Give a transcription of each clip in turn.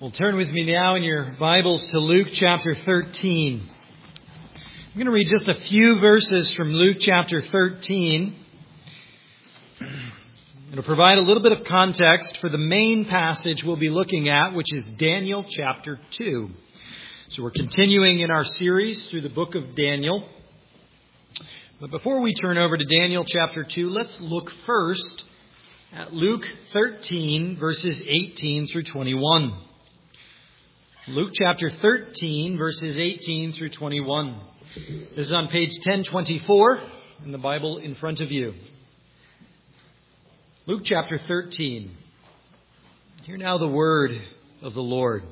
Well, turn with me now in your Bibles to Luke chapter 13. I'm going to read just a few verses from Luke chapter 13. It'll provide a little bit of context for the main passage we'll be looking at, which is Daniel chapter 2. So we're continuing in our series through the book of Daniel. But before we turn over to Daniel chapter 2, let's look first at Luke 13, verses 18 through 21. Luke chapter 13, verses 18 through 21. This is on page 1024 in the Bible in front of you. Luke chapter 13. Hear now the word of the Lord.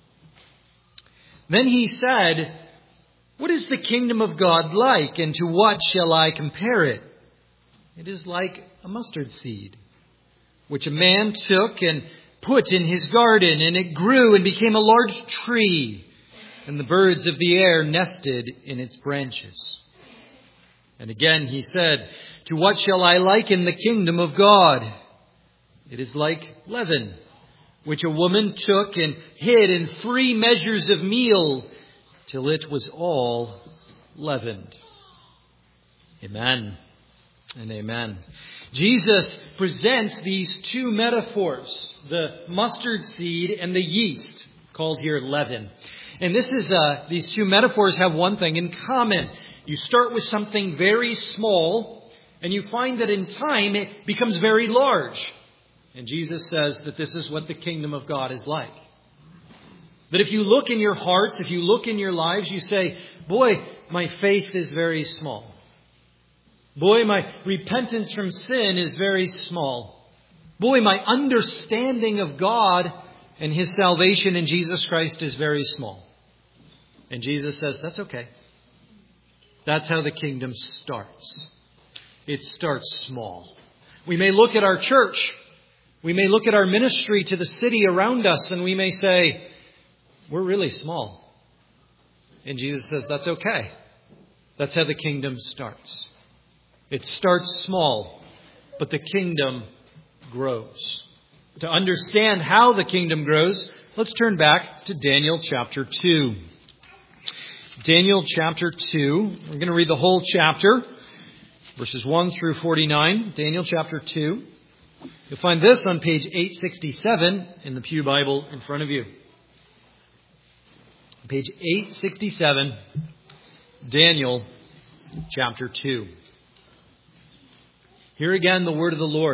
Then he said, "What is the kingdom of God like, and to what shall I compare it? It is like a mustard seed, which a man took and put in his garden, and it grew and became a large tree, and the birds of the air nested in its branches." And again he said, "To what shall I liken the kingdom of God? It is like leaven, which a woman took and hid in 3 measures of meal, till it was all leavened." Amen and amen. Jesus presents these two metaphors, the mustard seed and the yeast, called here leaven. And these two metaphors have one thing in common. You start with something very small, and you find that in time it becomes very large. And Jesus says that this is what the kingdom of God is like. That if you look in your hearts, if you look in your lives, you say, "Boy, my faith is very small. Boy, my repentance from sin is very small. Boy, my understanding of God and His salvation in Jesus Christ is very small." And Jesus says, that's okay. That's how the kingdom starts. It starts small. We may look at our church. We may look at our ministry to the city around us, and we may say, we're really small. And Jesus says, that's okay. That's how the kingdom starts. It starts small, but the kingdom grows. To understand how the kingdom grows, let's turn back to Daniel chapter 2. Daniel chapter 2. We're going to read the whole chapter, verses 1 through 49. Daniel chapter 2. You'll find this on page 867 in the Pew Bible in front of you. Page 867, Daniel chapter 2. Here again the word of the Lord.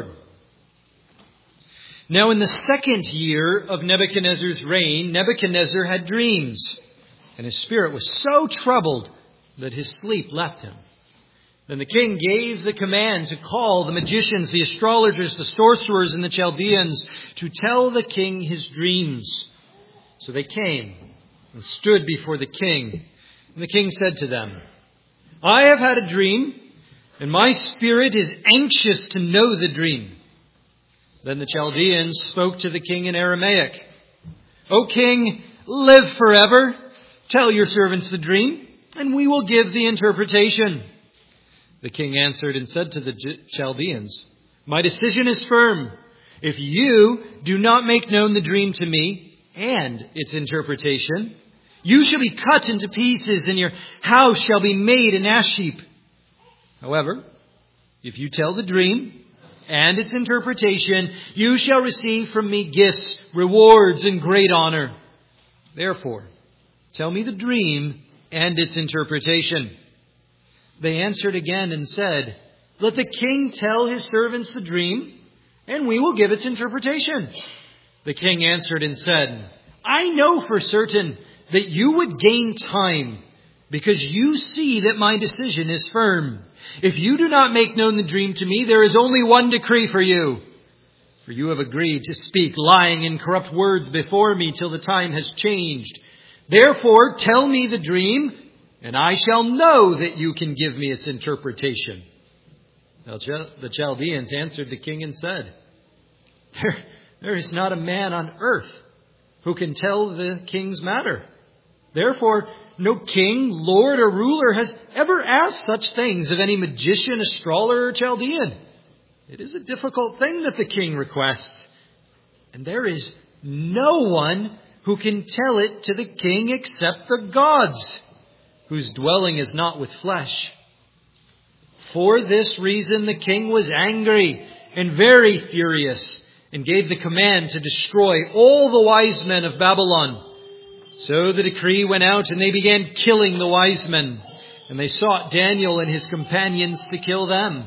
Now in the 2nd year of Nebuchadnezzar's reign, Nebuchadnezzar had dreams, and his spirit was so troubled that his sleep left him. Then the king gave the command to call the magicians, the astrologers, the sorcerers, and the Chaldeans to tell the king his dreams. So they came and stood before the king. And the king said to them, "I have had a dream, and my spirit is anxious to know the dream." Then the Chaldeans spoke to the king in Aramaic. "O king, live forever. Tell your servants the dream, and we will give the interpretation." The king answered and said to the Chaldeans, "My decision is firm. If you do not make known the dream to me and its interpretation, you shall be cut into pieces, and your house shall be made an ash heap. However, if you tell the dream and its interpretation, you shall receive from me gifts, rewards, and great honor. Therefore, tell me the dream and its interpretation." They answered again and said, "Let the king tell his servants the dream, and we will give its interpretation." The king answered and said, "I know for certain that you would gain time, because you see that my decision is firm. If you do not make known the dream to me, there is only one decree for you. For you have agreed to speak lying and corrupt words before me till the time has changed. Therefore, tell me the dream, and I shall know that you can give me its interpretation." Now, the Chaldeans answered the king and said, There is not a man on earth who can tell the king's matter. Therefore, no king, lord, or ruler has ever asked such things of any magician, astrologer, or Chaldean. It is a difficult thing that the king requests, and there is no one who can tell it to the king except the gods, whose dwelling is not with flesh? For this reason the king was angry and very furious, and gave the command to destroy all the wise men of Babylon. So the decree went out, and they began killing the wise men, and they sought Daniel and his companions to kill them.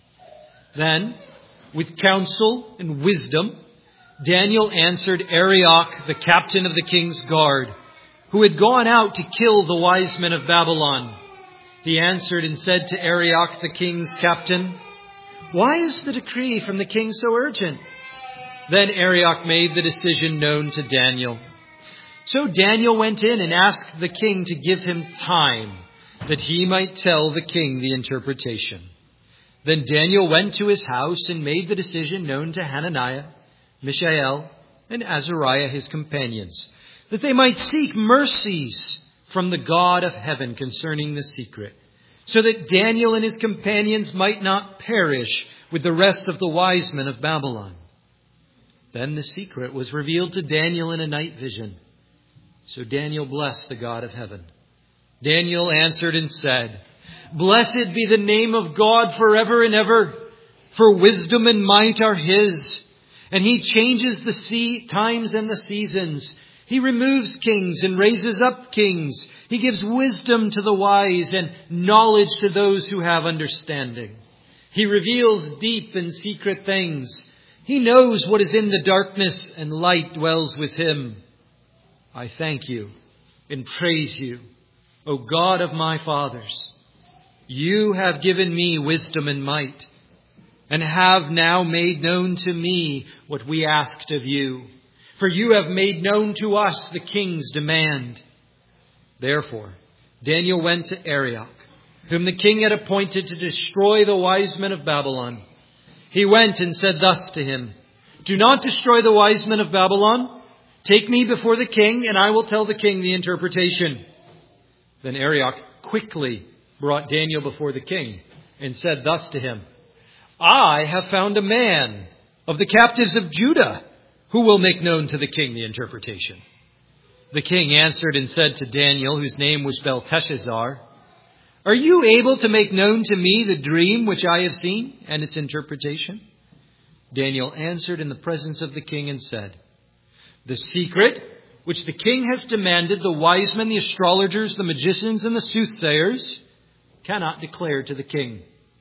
Then, with counsel and wisdom, Daniel answered Arioch, the captain of the king's guard, who had gone out to kill the wise men of Babylon. He answered and said to Arioch, the king's captain, "Why is the decree from the king so urgent?" Then Arioch made the decision known to Daniel. So Daniel went in and asked the king to give him time, that he might tell the king the interpretation. Then Daniel went to his house and made the decision known to Hananiah, Mishael, and Azariah his companions, that they might seek mercies from the God of heaven concerning the secret, so that Daniel and his companions might not perish with the rest of the wise men of Babylon. Then the secret was revealed to Daniel in a night vision. So Daniel blessed the God of heaven. Daniel answered and said, "Blessed be the name of God forever and ever, for wisdom and might are His. And He changes the times and the seasons. He removes kings and raises up kings. He gives wisdom to the wise and knowledge to those who have understanding. He reveals deep and secret things. He knows what is in the darkness, and light dwells with Him. I thank you and praise you, O God of my fathers. You have given me wisdom and might, and have now made known to me what we asked of you. For you have made known to us the king's demand." Therefore, Daniel went to Arioch, whom the king had appointed to destroy the wise men of Babylon. He went and said thus to him, "Do not destroy the wise men of Babylon. Take me before the king, and I will tell the king the interpretation." Then Arioch quickly brought Daniel before the king and said thus to him, "I have found a man of the captives of Judah who will make known to the king the interpretation." The king answered and said to Daniel, whose name was Belteshazzar, "Are you able to make known to me the dream which I have seen and its interpretation?" Daniel answered in the presence of the king and said, "The secret which the king has demanded, the wise men, the astrologers, the magicians, and the soothsayers cannot declare to the king.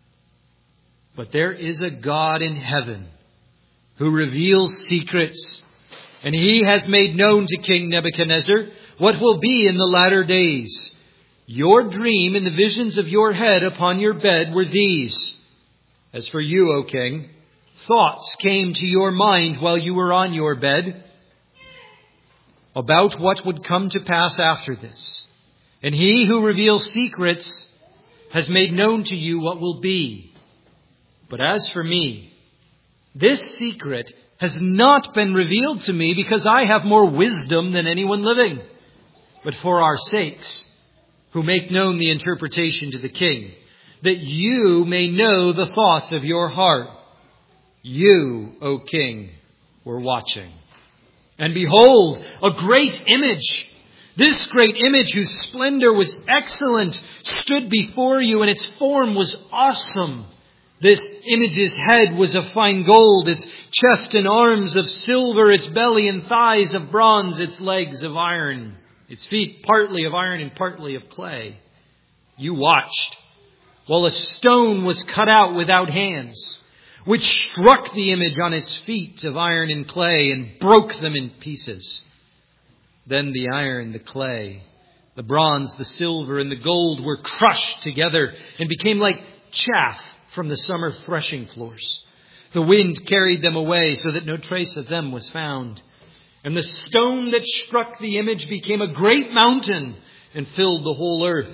But there is a God in heaven who reveals secrets, and He has made known to King Nebuchadnezzar what will be in the latter days. Your dream and the visions of your head upon your bed were these. As for you, O king, thoughts came to your mind while you were on your bed about what would come to pass after this. And He who reveals secrets has made known to you what will be. But as for me, this secret has not been revealed to me because I have more wisdom than anyone living, but for our sakes, who make known the interpretation to the king, that you may know the thoughts of your heart. You, O king, were watching. And behold, a great image. This great image, whose splendor was excellent, stood before you, and its form was awesome. This image's head was of fine gold, its chest and arms of silver, its belly and thighs of bronze, its legs of iron, its feet partly of iron and partly of clay. You watched while a stone was cut out without hands, which struck the image on its feet of iron and clay and broke them in pieces. Then the iron, the clay, the bronze, the silver, and the gold were crushed together and became like chaff from the summer threshing floors. The wind carried them away so that no trace of them was found. And the stone that struck the image became a great mountain and filled the whole earth.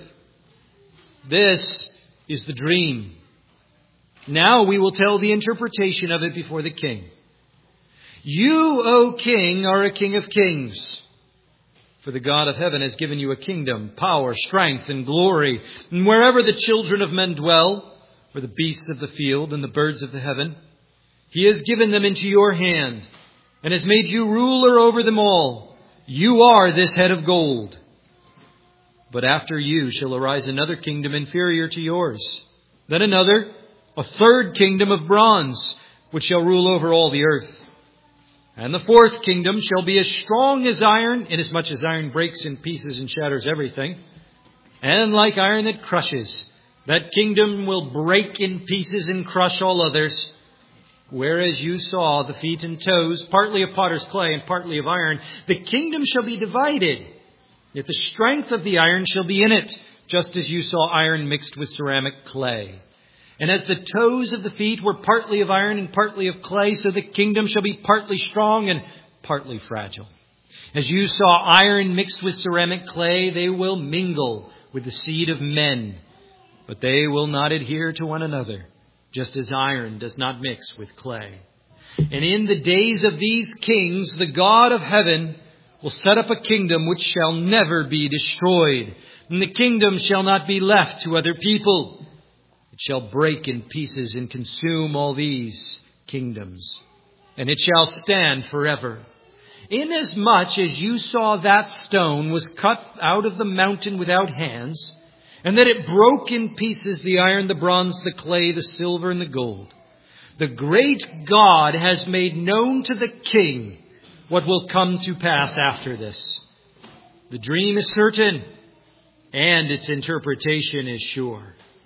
This is the dream. Now we will tell the interpretation of it before the king. You, O king, are a king of kings. For the God of heaven has given you a kingdom, power, strength, and glory. And wherever the children of men dwell, or the beasts of the field and the birds of the heaven, He has given them into your hand, and has made you ruler over them all. "You are this head of gold. But after you shall arise another kingdom inferior to yours. Then another, a third kingdom of bronze, which shall rule over all the earth. And the fourth kingdom shall be as strong as iron, inasmuch as iron breaks in pieces and shatters everything. And like iron that crushes, that kingdom will break in pieces and crush all others. Whereas you saw the feet and toes, partly of potter's clay and partly of iron, the kingdom shall be divided. Yet the strength of the iron shall be in it, just as you saw iron mixed with ceramic clay. And as the toes of the feet were partly of iron and partly of clay, so the kingdom shall be partly strong and partly fragile. As you saw iron mixed with ceramic clay, they will mingle with the seed of men, but they will not adhere to one another, just as iron does not mix with clay. And in the days of these kings, the God of heaven will set up a kingdom which shall never be destroyed. And the kingdom shall not be left to other people. It shall break in pieces and consume all these kingdoms. And it shall stand forever. Inasmuch as you saw that stone was cut out of the mountain without hands, and that it broke in pieces the iron, the bronze, the clay, the silver, and the gold, the great God has made known to the king what will come to pass after this. The dream is certain, and its interpretation is sure.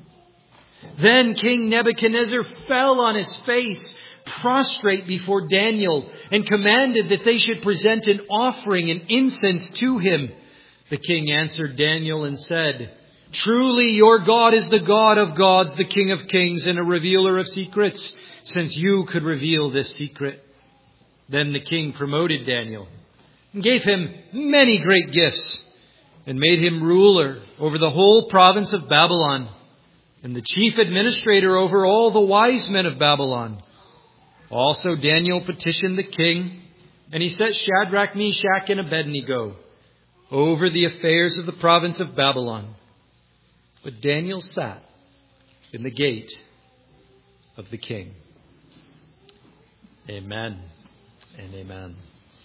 Then King Nebuchadnezzar fell on his face, prostrate before Daniel, and commanded that they should present an offering and incense to him. The king answered Daniel and said, "Truly your God is the God of gods, the King of kings, and a revealer of secrets, since you could reveal this secret." Then the king promoted Daniel and gave him many great gifts and made him ruler over the whole province of Babylon and the chief administrator over all the wise men of Babylon. Also Daniel petitioned the king, and he set Shadrach, Meshach, and Abednego over the affairs of the province of Babylon. But Daniel sat in the gate of the king. Amen and amen.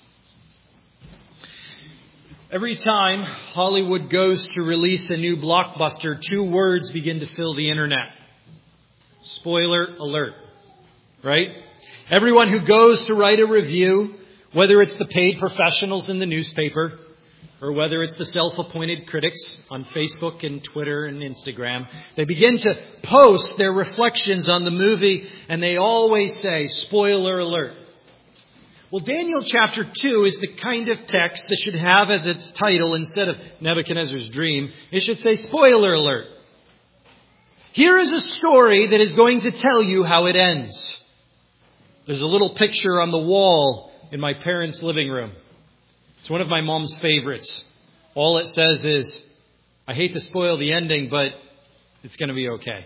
Every time Hollywood goes to release a new blockbuster, two words begin to fill the internet. Spoiler alert. Right? Everyone who goes to write a review, whether it's the paid professionals in the newspaper, or whether it's the self-appointed critics on Facebook and Twitter and Instagram, they begin to post their reflections on the movie, and they always say, spoiler alert. Well, Daniel chapter 2 is the kind of text that should have as its title, instead of Nebuchadnezzar's dream, it should say, spoiler alert. Here is a story that is going to tell you how it ends. There's a little picture on the wall in my parents' living room. It's one of my mom's favorites. All it says is, I hate to spoil the ending, but it's going to be okay.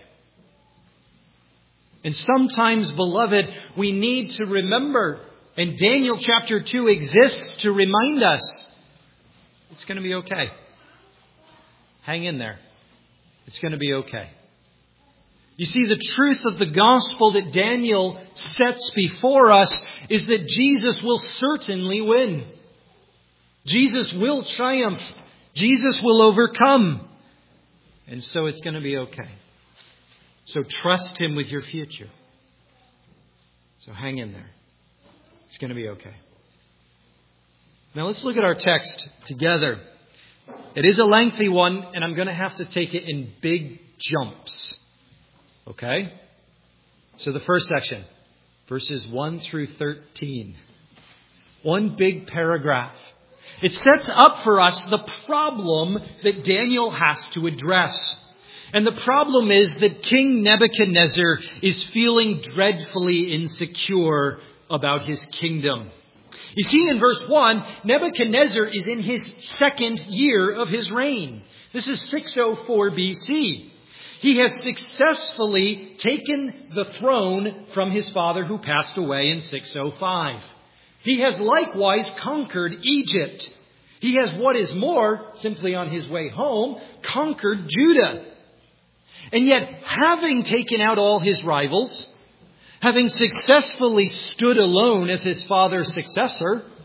And sometimes, beloved, we need to remember, and Daniel chapter 2 exists to remind us, it's going to be okay. Hang in there. It's going to be okay. You see, the truth of the gospel that Daniel sets before us is that Jesus will certainly win. Jesus will triumph. Jesus will overcome. And so it's going to be okay. So trust Him with your future. So hang in there. It's going to be okay. Now let's look at our text together. It is a lengthy one, and I'm going to have to take it in big jumps. Okay? So the first section, verses 1 through 13. One big paragraph. It sets up for us the problem that Daniel has to address. And the problem is that King Nebuchadnezzar is feeling dreadfully insecure about his kingdom. You see, in verse 1, Nebuchadnezzar is in his second year of his reign. This is 604 BC. He has successfully taken the throne from his father who passed away in 605. He has likewise conquered Egypt. He has, what is more, simply on his way home, conquered Judah. And yet, having taken out all his rivals, having successfully stood alone as his father's successor,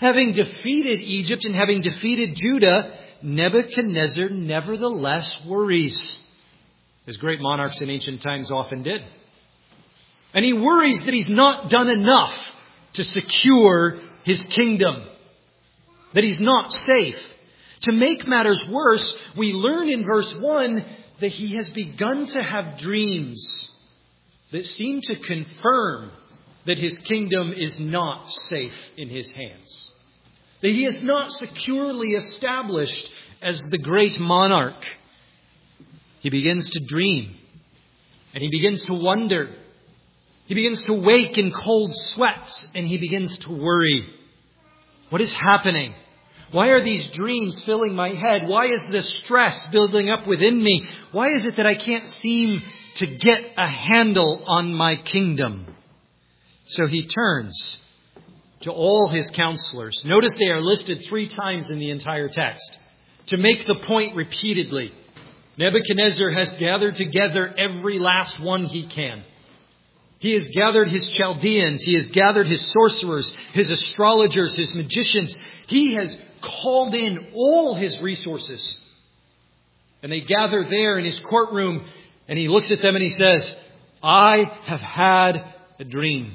Having defeated Egypt and having defeated Judah, Nebuchadnezzar nevertheless worries, as great monarchs in ancient times often did. And he worries that he's not done enough to secure his kingdom, that he's not safe. To make matters worse, we learn in verse 1 that he has begun to have dreams that seem to confirm that his kingdom is not safe in his hands. That he is not securely established as the great monarch. He begins to dream. And he begins to wonder. He begins to wake in cold sweats. And he begins to worry. What is happening? Why are these dreams filling my head? Why is this stress building up within me? Why is it that I can't seem to get a handle on my kingdom? So he turns to all his counselors. Notice they are listed 3 times in the entire text to make the point repeatedly. Nebuchadnezzar has gathered together every last one he can. He has gathered his Chaldeans. He has gathered his sorcerers, his astrologers, his magicians. He has called in all his resources. And they gather there in his courtroom. And he looks at them and he says, I have had a dream.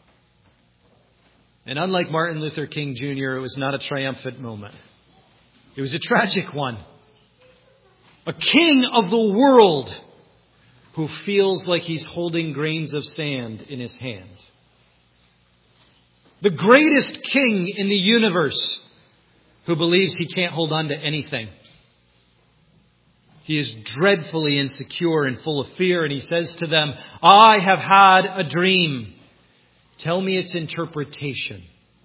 And unlike Martin Luther King Jr., it was not a triumphant moment. It was a tragic one. A king of the world who feels like he's holding grains of sand in his hand. The greatest king in the universe who believes he can't hold on to anything. He is dreadfully insecure and full of fear, and he says to them, I have had a dream. Tell me its interpretation.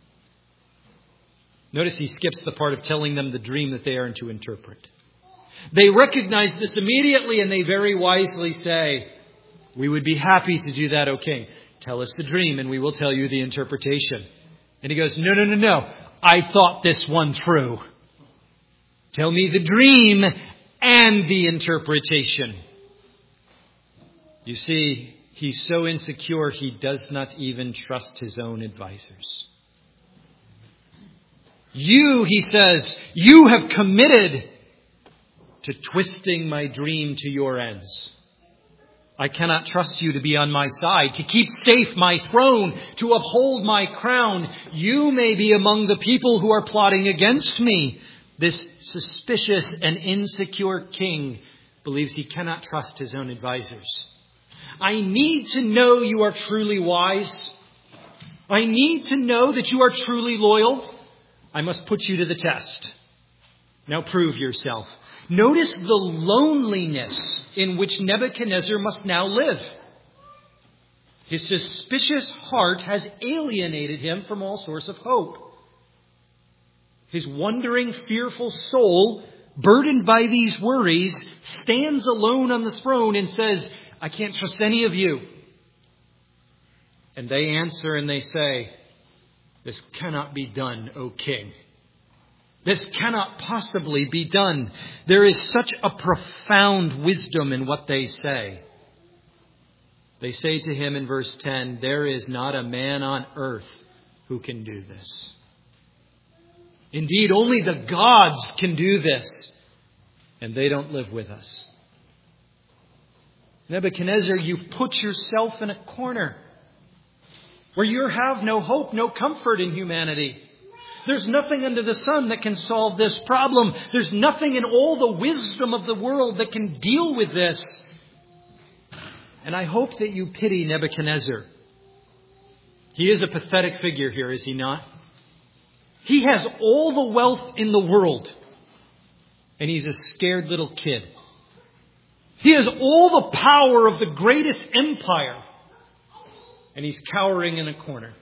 Notice he skips the part of telling them the dream that they are to interpret. They recognize this immediately, and they very wisely say, we would be happy to do that, O king. Tell us the dream and we will tell you the interpretation. And he goes, no. I thought this one through. Tell me the dream and the interpretation. You see, he's so insecure he does not even trust his own advisors. You, he says, you have committed to twisting my dream to your ends. I cannot trust you to be on my side, to keep safe my throne, to uphold my crown. You may be among the people who are plotting against me. This suspicious and insecure king believes he cannot trust his own advisors. I need to know you are truly wise. I need to know that you are truly loyal. I must put you to the test. Now prove yourself. Notice the loneliness in which Nebuchadnezzar must now live. His suspicious heart has alienated him from all source of hope. His wondering, fearful soul, burdened by these worries, stands alone on the throne and says, I can't trust any of you. And they answer and they say, this cannot be done, O king. This cannot possibly be done. There is such a profound wisdom in what they say. They say to him in verse 10, there is not a man on earth who can do this. Indeed, only the gods can do this, and they don't live with us. Nebuchadnezzar, you've put yourself in a corner where you have no hope, no comfort in humanity. There's nothing under the sun that can solve this problem. There's nothing in all the wisdom of the world that can deal with this. And I hope that you pity Nebuchadnezzar. He is a pathetic figure here, is he not? He has all the wealth in the world, and he's a scared little kid. He has all the power of the greatest empire, and he's cowering in a corner.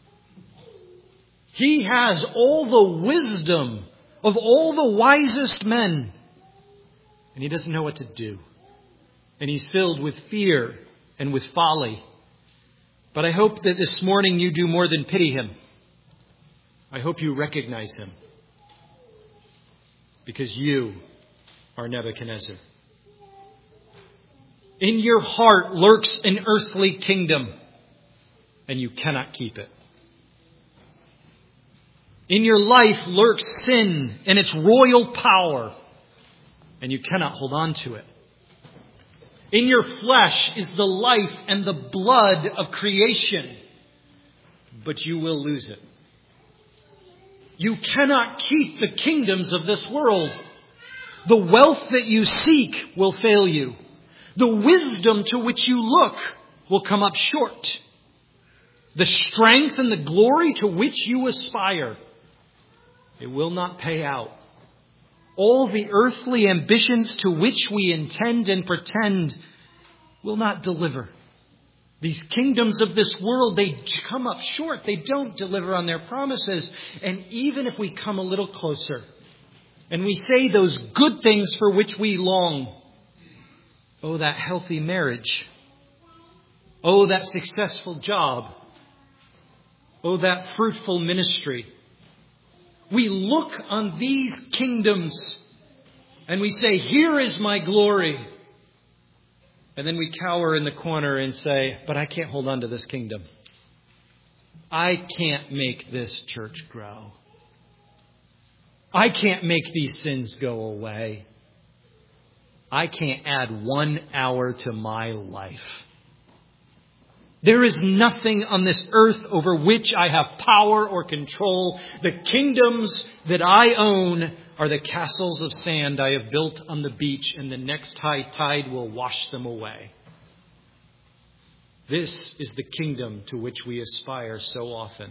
He has all the wisdom of all the wisest men, and he doesn't know what to do. And he's filled with fear and with folly. But I hope that this morning you do more than pity him. I hope you recognize him, because you are Nebuchadnezzar. In your heart lurks an earthly kingdom, and you cannot keep it. In your life lurks sin and its royal power, and you cannot hold on to it. In your flesh is the life and the blood of creation, but you will lose it. You cannot keep the kingdoms of this world. The wealth that you seek will fail you. The wisdom to which you look will come up short. The strength and the glory to which you aspire, it will not pay out. All the earthly ambitions to which we intend and pretend will not deliver. These kingdoms of this world, they come up short. They don't deliver on their promises. And even if we come a little closer and we say those good things for which we long, oh, that healthy marriage, oh, that successful job, oh, that fruitful ministry. We look on these kingdoms and we say, here is my glory. And then we cower in the corner and say, but I can't hold on to this kingdom. I can't make this church grow. I can't make these sins go away. I can't add 1 hour to my life. There is nothing on this earth over which I have power or control. The kingdoms that I own are the castles of sand I have built on the beach, and the next high tide will wash them away. This is the kingdom to which we aspire so often.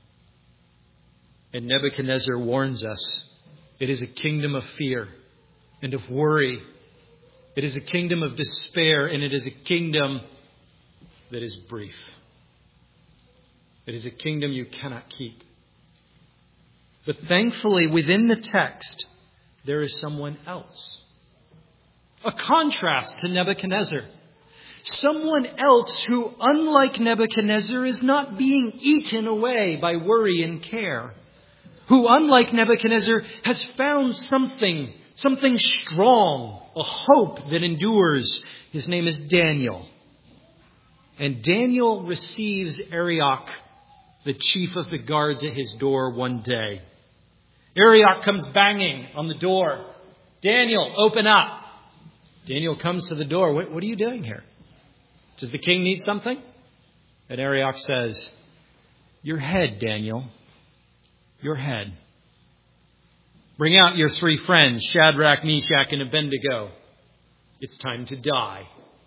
And Nebuchadnezzar warns us, it is a kingdom of fear and of worry. It is a kingdom of despair, and it is a kingdom that is brief. It is a kingdom you cannot keep. But thankfully, within the text, there is someone else. A contrast to Nebuchadnezzar. Someone else who, unlike Nebuchadnezzar, is not being eaten away by worry and care. Who, unlike Nebuchadnezzar, has found something strong, a hope that endures. His name is Daniel. And Daniel receives Arioch, the chief of the guards, at his door one day. Arioch comes banging on the door. Daniel, open up. Daniel comes to the door. What are you doing here? Does the king need something? And Arioch says, your head, Daniel. Your head. Bring out your 3 friends, Shadrach, Meshach, and Abednego. It's time to die.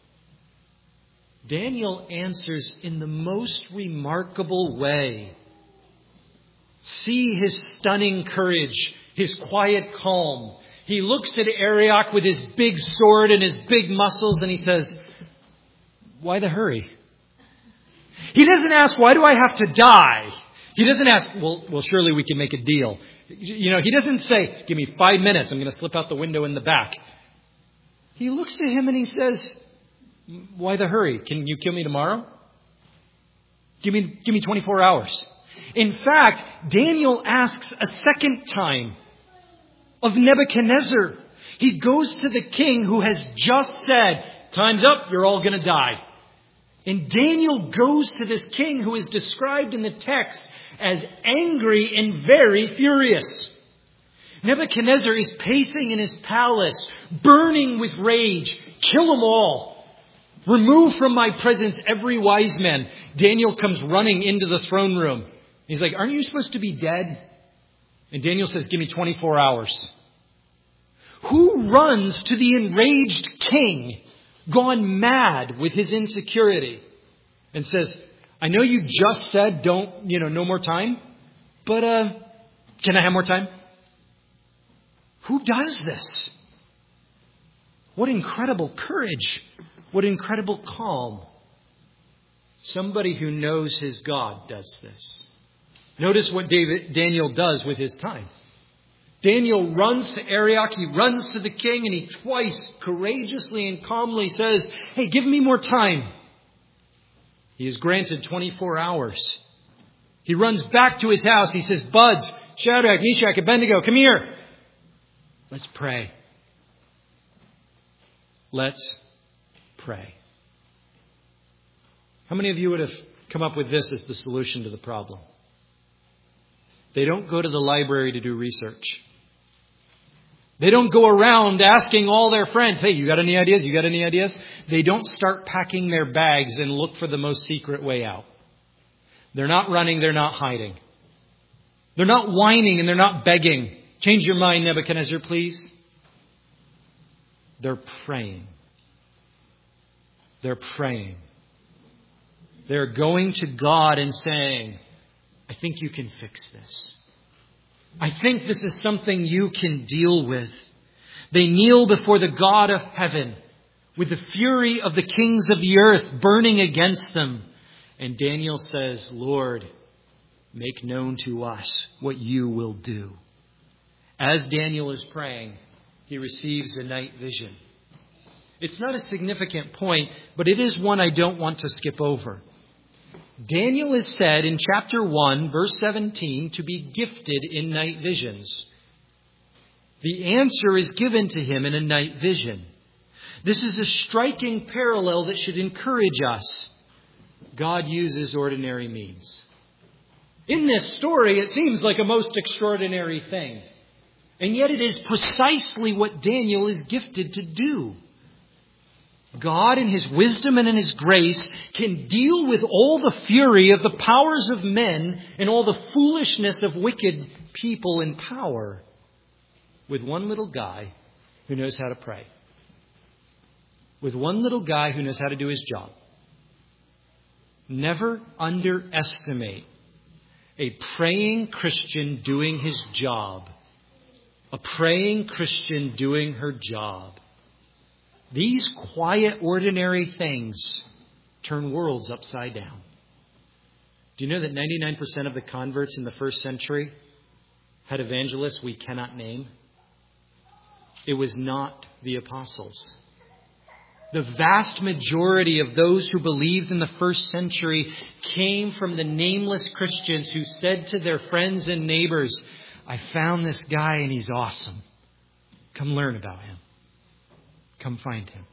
Daniel answers in the most remarkable way. See his stunning courage, his quiet calm. He looks at Arioch with his big sword and his big muscles, and he says, why the hurry? He doesn't ask, why do I have to die? He doesn't ask, well, surely we can make a deal. He doesn't say, give me 5 minutes, I'm going to slip out the window in the back. He looks at him and he says, why the hurry? Can you kill me tomorrow? Give me 24 hours. In fact, Daniel asks a second time of Nebuchadnezzar. He goes to the king who has just said, time's up, you're all going to die. And Daniel goes to this king who is described in the text as angry and very furious. Nebuchadnezzar is pacing in his palace, burning with rage. Kill them all. Remove from my presence every wise man. Daniel comes running into the throne room. He's like, aren't you supposed to be dead? And Daniel says, give me 24 hours. Who runs to the enraged king, gone mad with his insecurity, and says, I know you just said no more time, but can I have more time? Who does this? What incredible courage. What incredible calm. Somebody who knows his God does this. Notice what Daniel does with his time. Daniel runs to Arioch, he runs to the king, and he twice courageously and calmly says, hey, give me more time. He is granted 24 hours. He runs back to his house. He says, buds, Shadrach, Meshach, Abednego, come here. Let's pray. Let's pray. How many of you would have come up with this as the solution to the problem? They don't go to the library to do research. They don't go around asking all their friends, hey, you got any ideas? You got any ideas? They don't start packing their bags and look for the most secret way out. They're not running. They're not hiding. They're not whining and they're not begging. Change your mind, Nebuchadnezzar, please. They're praying. They're praying. They're going to God and saying, I think you can fix this. I think this is something you can deal with. They kneel before the God of heaven with the fury of the kings of the earth burning against them. And Daniel says, Lord, make known to us what you will do. As Daniel is praying, he receives a night vision. It's not a significant point, but it is one I don't want to skip over. Daniel is said in chapter 1, verse 17, to be gifted in night visions. The answer is given to him in a night vision. This is a striking parallel that should encourage us. God uses ordinary means. In this story, it seems like a most extraordinary thing. And yet it is precisely what Daniel is gifted to do. God, in His wisdom and in His grace, can deal with all the fury of the powers of men and all the foolishness of wicked people in power with one little guy who knows how to pray. With one little guy who knows how to do his job. Never underestimate a praying Christian doing his job. A praying Christian doing her job. These quiet, ordinary things turn worlds upside down. Do you know that 99% of the converts in the first century had evangelists we cannot name? It was not the apostles. The vast majority of those who believed in the first century came from the nameless Christians who said to their friends and neighbors, I found this guy and he's awesome. Come learn about him. Come find him.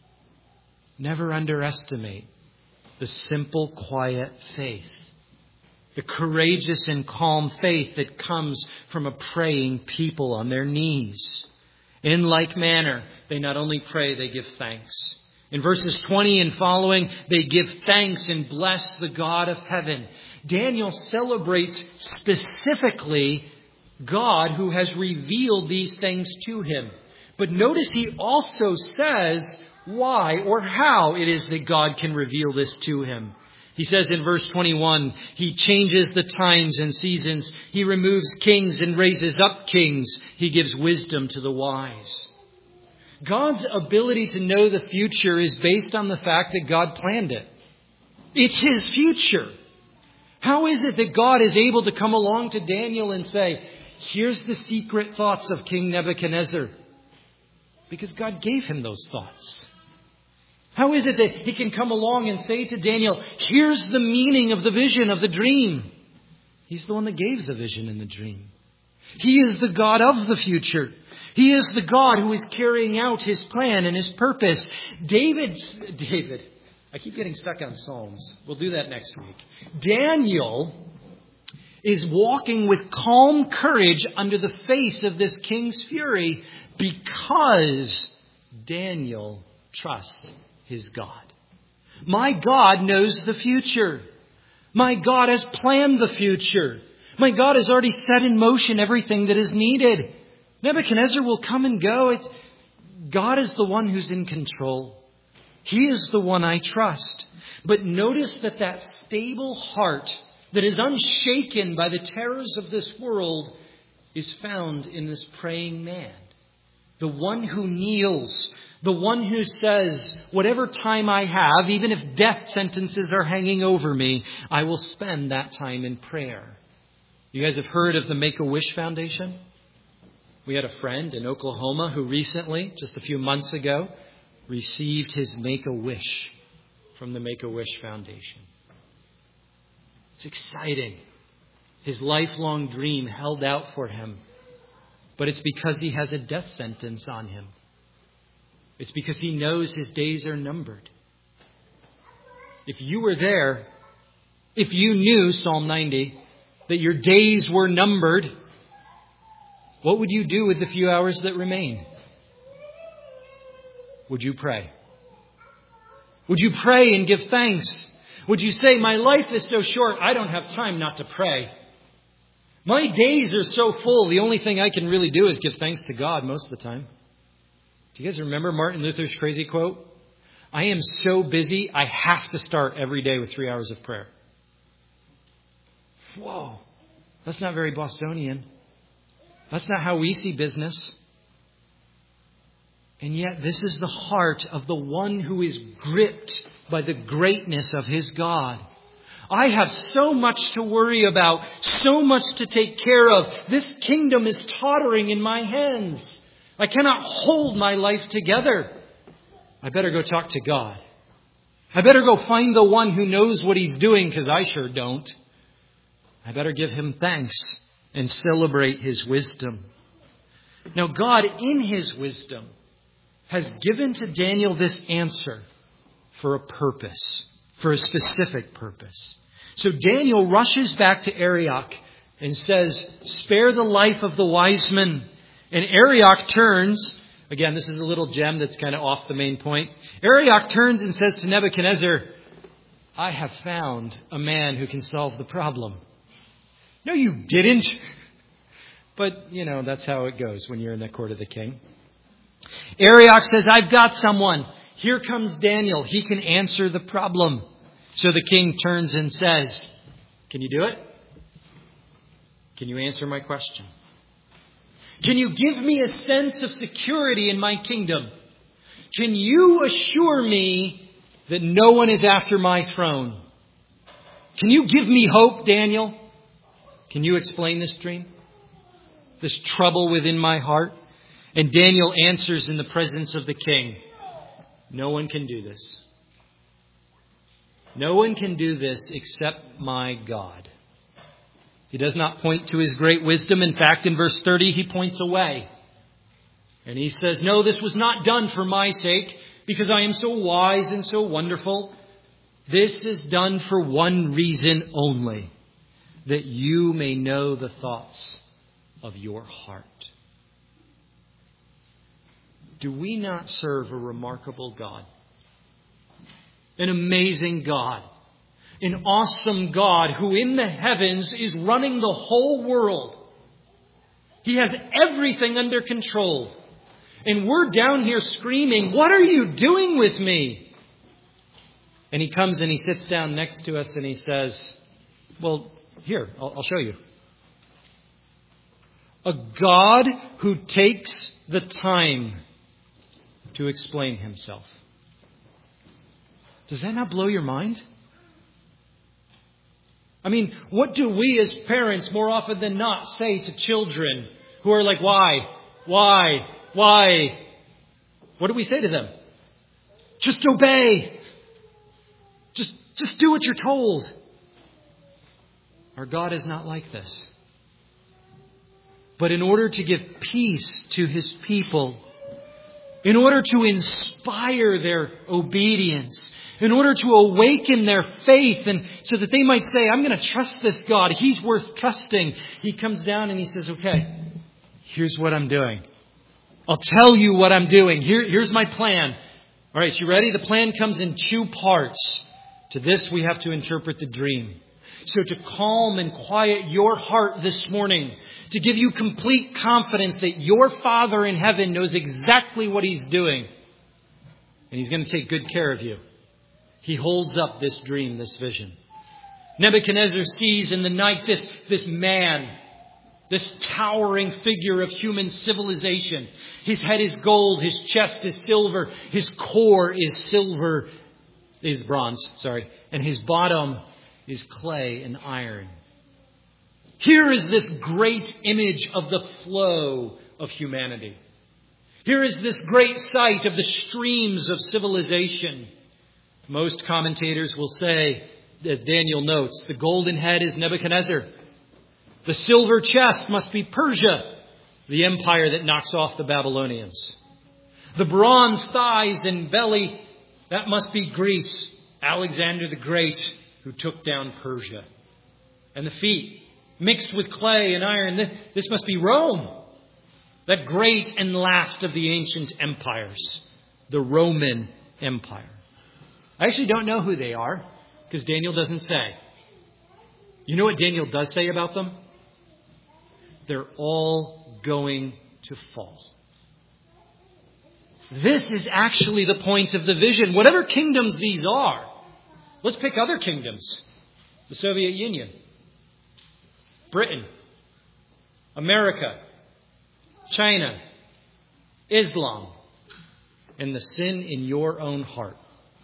Never underestimate the simple, quiet faith. The courageous and calm faith that comes from a praying people on their knees. In like manner, they not only pray, they give thanks. In verses 20 and following, they give thanks and bless the God of heaven. Daniel celebrates specifically God who has revealed these things to him. But notice he also says why or how it is that God can reveal this to him. He says in verse 21, He changes the times and seasons. He removes kings and raises up kings. He gives wisdom to the wise. God's ability to know the future is based on the fact that God planned it. It's His future. How is it that God is able to come along to Daniel and say, here's the secret thoughts of King Nebuchadnezzar? Because God gave him those thoughts. How is it that He can come along and say to Daniel, here's the meaning of the vision of the dream? He's the one that gave the vision and the dream. He is the God of the future. He is the God who is carrying out His plan and His purpose. David, I keep getting stuck on Psalms. We'll do that next week. Daniel is walking with calm courage under the face of this king's fury because Daniel trusts his God. My God knows the future. My God has planned the future. My God has already set in motion everything that is needed. Nebuchadnezzar will come and go. God is the one who's in control. He is the one I trust. But notice that stable heart that is unshaken by the terrors of this world is found in this praying man. The one who kneels. The one who says, whatever time I have, even if death sentences are hanging over me, I will spend that time in prayer. You guys have heard of the Make-A-Wish Foundation? We had a friend in Oklahoma who recently, just a few months ago, received his Make-A-Wish from the Make-A-Wish Foundation. It's exciting. His lifelong dream held out for him. But it's because he has a death sentence on him. It's because he knows his days are numbered. If you were there, if you knew, Psalm 90, that your days were numbered, what would you do with the few hours that remain? Would you pray? Would you pray and give thanks? Would you say, my life is so short, I don't have time not to pray. My days are so full, the only thing I can really do is give thanks to God most of the time. Do you guys remember Martin Luther's crazy quote? I am so busy, I have to start every day with 3 hours of prayer. Whoa, that's not very Bostonian. That's not how we see business. And yet this is the heart of the one who is gripped by the greatness of his God. I have so much to worry about, so much to take care of. This kingdom is tottering in my hands. I cannot hold my life together. I better go talk to God. I better go find the one who knows what he's doing, because I sure don't. I better give him thanks and celebrate his wisdom. Now, God, in his wisdom, has given to Daniel this answer for a purpose, for a specific purpose. So Daniel rushes back to Arioch and says, spare the life of the wise men. And Arioch turns, again, this is a little gem that's kind of off the main point. Arioch turns and says to Nebuchadnezzar, I have found a man who can solve the problem. No, you didn't. But, that's how it goes when you're in the court of the king. Arioch says, I've got someone. Here comes Daniel. He can answer the problem. So the king turns and says, can you do it? Can you answer my question? Can you give me a sense of security in my kingdom? Can you assure me that no one is after my throne? Can you give me hope, Daniel? Can you explain this dream? This trouble within my heart? And Daniel answers in the presence of the king, no one can do this. No one can do this except my God. He does not point to his great wisdom. In fact, in verse 30, he points away. And he says, no, this was not done for my sake, because I am so wise and so wonderful. This is done for one reason only, that you may know the thoughts of your heart. Do we not serve a remarkable God? An amazing God. An awesome God who in the heavens is running the whole world. He has everything under control. And we're down here screaming, what are you doing with me? And he comes and he sits down next to us and he says, well, here, I'll show you. A God who takes the time to explain himself. Does that not blow your mind? I mean, what do we as parents more often than not say to children who are like, why? What do we say to them? Just obey. Just do what you're told. Our God is not like this. But in order to give peace to his people, in order to inspire their obedience, in order to awaken their faith, and so that they might say, I'm going to trust this God. He's worth trusting. He comes down and he says, okay, here's what I'm doing. I'll tell you what I'm doing. Here's my plan. All right, you ready? The plan comes in 2 parts. To this, we have to interpret the dream. So to calm and quiet your heart this morning, to give you complete confidence that your Father in heaven knows exactly what he's doing. And he's going to take good care of you. He holds up this dream, this vision. Nebuchadnezzar sees in the night this man, this towering figure of human civilization. His head is gold, his chest is silver, his core is bronze, and his bottom is clay and iron. Here is this great image of the flow of humanity. Here is this great sight of the streams of civilization. Most commentators will say, as Daniel notes, the golden head is Nebuchadnezzar. The silver chest must be Persia, the empire that knocks off the Babylonians. The bronze thighs and belly, that must be Greece, Alexander the Great, who took down Persia. And the feet mixed with clay and iron. This must be Rome, that great and last of the ancient empires, the Roman Empire. I actually don't know who they are because Daniel doesn't say. You know what Daniel does say about them? They're all going to fall. This is actually the point of the vision. Whatever kingdoms these are, let's pick other kingdoms. The Soviet Union, Britain, America, China, Islam, and the sin in your own heart.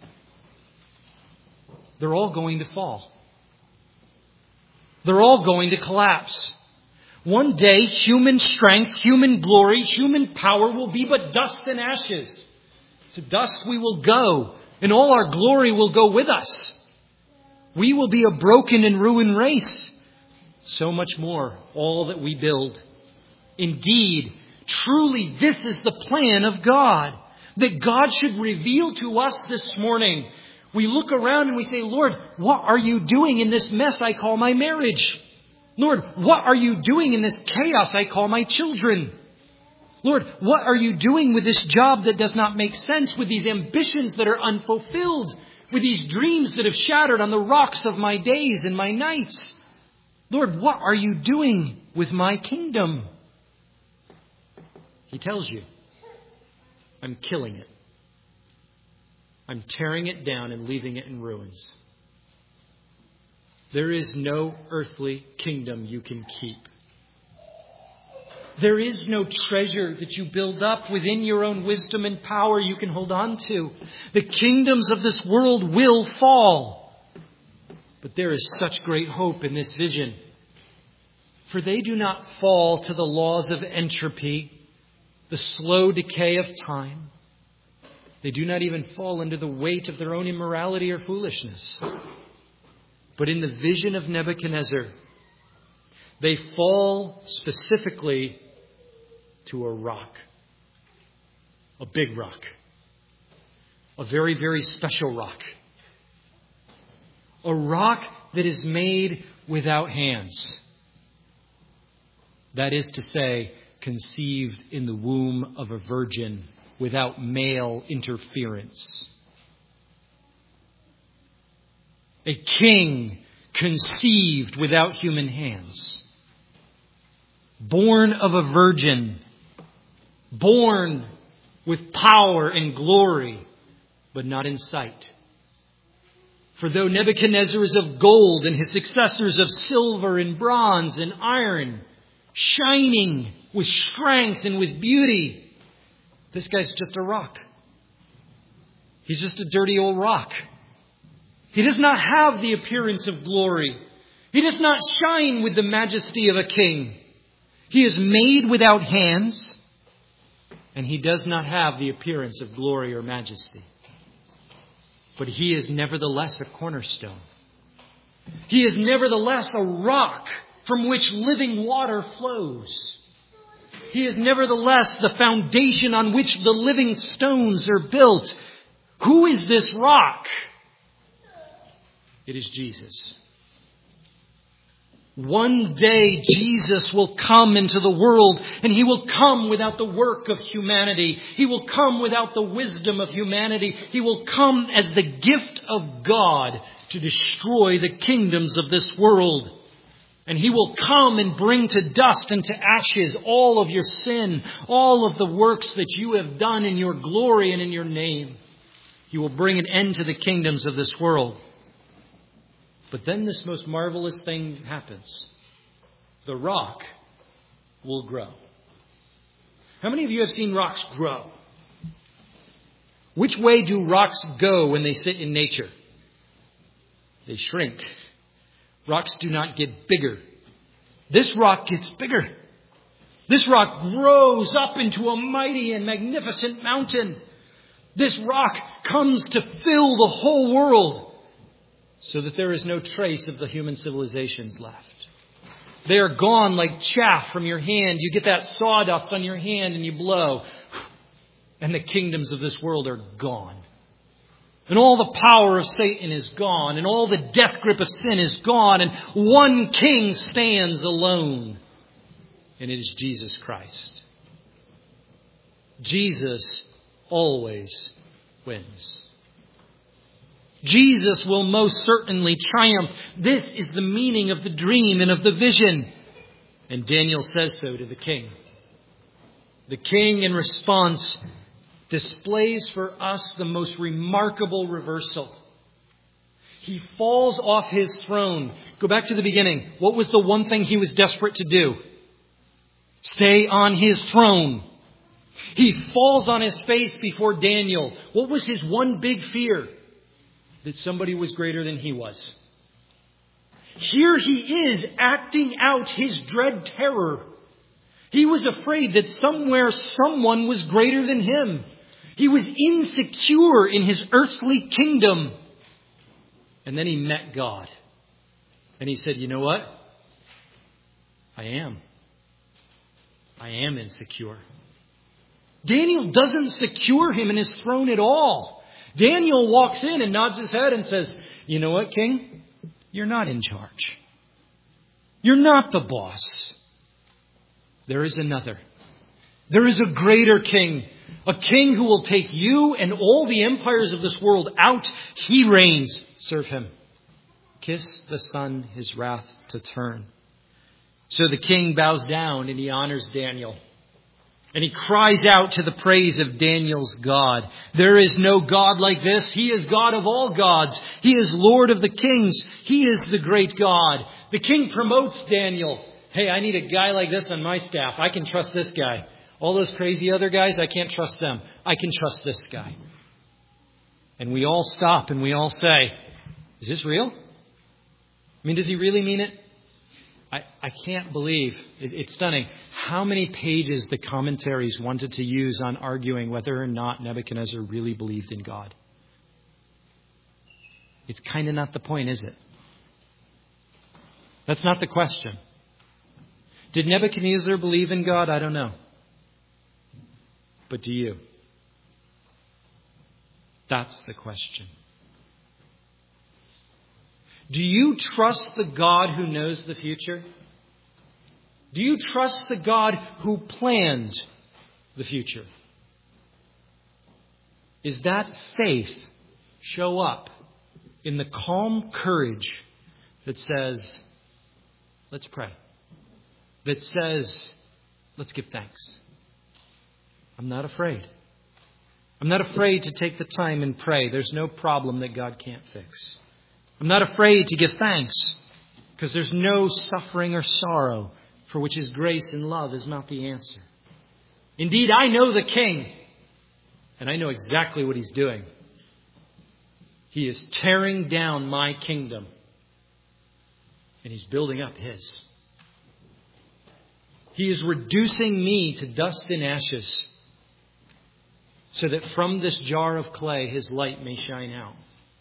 They're all going to fall. They're all going to collapse. One day, human strength, human glory, human power will be but dust and ashes. To dust we will go, and all our glory will go with us. We will be a broken and ruined race. So much more, all that we build. Indeed, truly, this is the plan of God, that God should reveal to us this morning. We look around and we say, Lord, what are you doing in this mess I call my marriage? Lord, what are you doing in this chaos I call my children? Lord, what are you doing with this job that does not make sense, with these ambitions that are unfulfilled, with these dreams that have shattered on the rocks of my days and my nights? Lord, what are you doing with my kingdom? He tells you, I'm killing it. I'm tearing it down and leaving it in ruins. There is no earthly kingdom you can keep. There is no treasure that you build up within your own wisdom and power you can hold on to. The kingdoms of this world will fall. But there is such great hope in this vision. For they do not fall to the laws of entropy, the slow decay of time. They do not even fall under the weight of their own immorality or foolishness. But in the vision of Nebuchadnezzar, they fall specifically to a rock. A big rock. A very, very special rock. A rock that is made without hands. That is to say, conceived in the womb of a virgin without male interference. A king conceived without human hands. Born of a virgin. Born with power and glory, but not in sight. For though Nebuchadnezzar is of gold and his successors of silver and bronze and iron, shining with strength and with beauty, this guy's just a rock. He's just a dirty old rock. He does not have the appearance of glory. He does not shine with the majesty of a king. He is made without hands, and he does not have the appearance of glory or majesty. But he is nevertheless a cornerstone. He is nevertheless a rock from which living water flows. He is nevertheless the foundation on which the living stones are built. Who is this rock? It is Jesus. One day Jesus will come into the world, and he will come without the work of humanity. He will come without the wisdom of humanity. He will come as the gift of God to destroy the kingdoms of this world. And he will come and bring to dust and to ashes all of your sin, all of the works that you have done in your glory and in your name. He will bring an end to the kingdoms of this world. But then this most marvelous thing happens. The rock will grow. How many of you have seen rocks grow? Which way do rocks go when they sit in nature? They shrink. Rocks do not get bigger. This rock gets bigger. This rock grows up into a mighty and magnificent mountain. This rock comes to fill the whole world, so that there is no trace of the human civilizations left. They are gone like chaff from your hand. You get that sawdust on your hand and you blow, and the kingdoms of this world are gone. And all the power of Satan is gone. And all the death grip of sin is gone. And one king stands alone. And it is Jesus Christ. Jesus always wins. Jesus will most certainly triumph. This is the meaning of the dream and of the vision. And Daniel says so to the king. The king, in response, displays for us the most remarkable reversal. He falls off his throne. Go back to the beginning. What was the one thing he was desperate to do? Stay on his throne. He falls on his face before Daniel. What was his one big fear? That somebody was greater than he was. Here he is acting out his dread terror. He was afraid that somewhere someone was greater than him. He was insecure in his earthly kingdom. And then he met God. And he said, you know what? I am insecure. Daniel doesn't secure him in his throne at all. Daniel walks in and nods his head and says, you know what, king? You're not in charge. You're not the boss. There is another. There is a greater king. A king who will take you and all the empires of this world out. He reigns. Serve him. Kiss the Son his wrath to turn. So the king bows down and he honors Daniel. And he cries out to the praise of Daniel's God. There is no God like this. He is God of all gods. He is Lord of the kings. He is the great God. The king promotes Daniel. Hey, I need a guy like this on my staff. I can trust this guy. All those crazy other guys, I can't trust them. I can trust this guy. And we all stop and we all say, is this real? I mean, does he really mean it? I can't believe, it's stunning, how many pages the commentaries wanted to use on arguing whether or not Nebuchadnezzar really believed in God. It's kind of not the point, is it? That's not the question. Did Nebuchadnezzar believe in God? I don't know. But do you? That's the question. Do you trust the God who knows the future? Do you trust the God who planned the future? Is that faith show up in the calm courage that says, let's pray? That says, let's give thanks. I'm not afraid. I'm not afraid to take the time and pray. There's no problem that God can't fix. I'm not afraid to give thanks because there's no suffering or sorrow for which His grace and love is not the answer. Indeed, I know the King and I know exactly what He's doing. He is tearing down my kingdom and He's building up His. He is reducing me to dust and ashes so that from this jar of clay His light may shine out.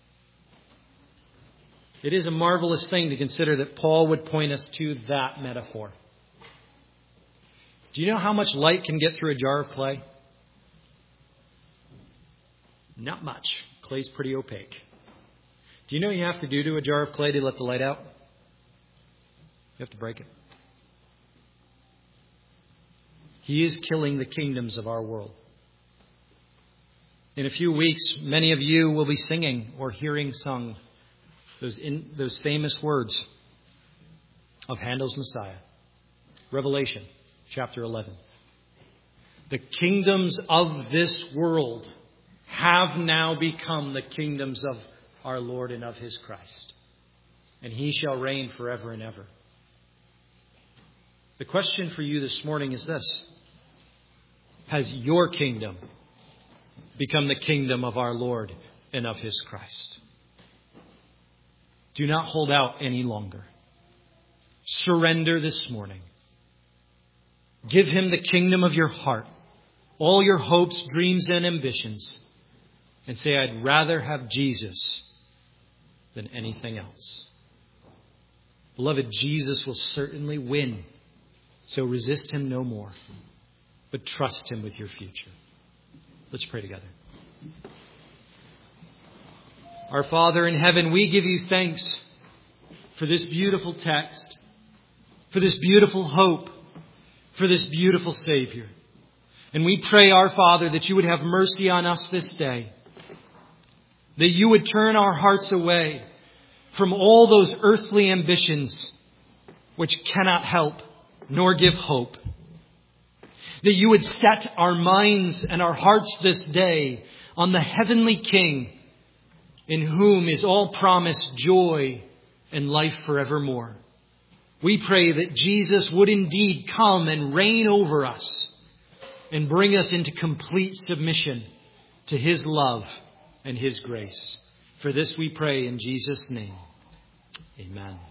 It is a marvelous thing to consider that Paul would point us to that metaphor. Do you know how much light can get through a jar of clay? Not much. Clay's pretty opaque. Do you know what you have to do to a jar of clay to let the light out? You have to break it. He is killing the kingdoms of our world. In a few weeks, many of you will be singing or hearing sung those famous words of Handel's Messiah. Revelation chapter 11. The kingdoms of this world have now become the kingdoms of our Lord and of His Christ. And He shall reign forever and ever. The question for you this morning is this. Has your kingdom become the kingdom of our Lord and of His Christ? Do not hold out any longer. Surrender this morning. Give Him the kingdom of your heart, all your hopes, dreams, and ambitions, and say, I'd rather have Jesus than anything else. Beloved, Jesus will certainly win, so resist Him no more, but trust Him with your future. Let's pray together. Our Father in heaven, we give you thanks for this beautiful text, for this beautiful hope, for this beautiful Savior. And we pray, our Father, that you would have mercy on us this day, that you would turn our hearts away from all those earthly ambitions which cannot help nor give hope. That you would set our minds and our hearts this day on the heavenly King, in whom is all promise, joy, and life forevermore. We pray that Jesus would indeed come and reign over us and bring us into complete submission to His love and His grace. For this we pray in Jesus' name. Amen.